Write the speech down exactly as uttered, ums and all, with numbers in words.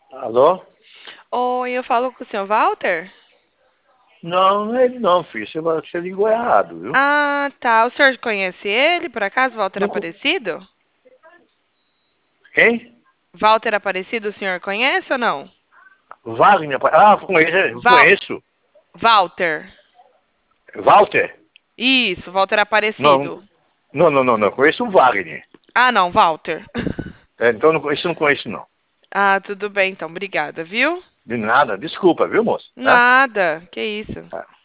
Alô? Oi, eu falo com o senhor Walter? Não, não é ele não, filho. Você, você ligou errado, viu? Ah, tá. O senhor conhece ele, por acaso, Walter Não, co- Aparecido? quem? Walter Aparecido, o senhor conhece ou não? Wagner. Ah, conheço. Val conheço. Walter. Walter? Isso, Walter Não, Aparecido. não, não, não, não. Conheço o Wagner. Ah, não, Walter. É, então, não, isso eu não conheço, não. Ah, tudo bem, então. Obrigada, viu? De nada. Desculpa, viu, moço? Tá? Nada. Que isso. Tá.